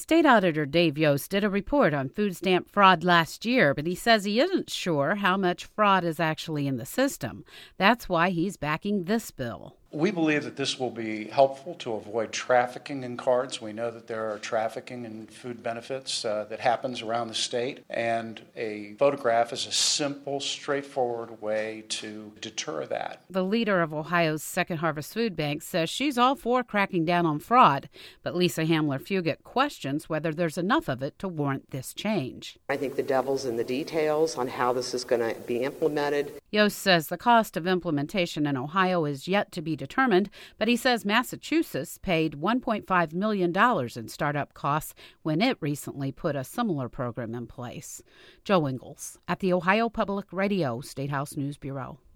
State Auditor Dave Yost did a report on food stamp fraud last year, but he says he isn't sure how much fraud is actually in the system. That's why he's backing this bill. We believe that this will be helpful to avoid trafficking in cards. We know that there are trafficking in food benefits that happens around the state, and a photograph is a simple, straightforward way to deter that. The leader of Ohio's Second Harvest Food Bank says she's all for cracking down on fraud, but Lisa Hamler-Fugit questions whether there's enough of it to warrant this change. I think the devil's in the details on how this is going to be implemented. Yost says the cost of implementation in Ohio is yet to be determined, but he says Massachusetts paid $1.5 million in startup costs when it recently put a similar program in place. Joe Ingles at the Ohio Public Radio State House News Bureau.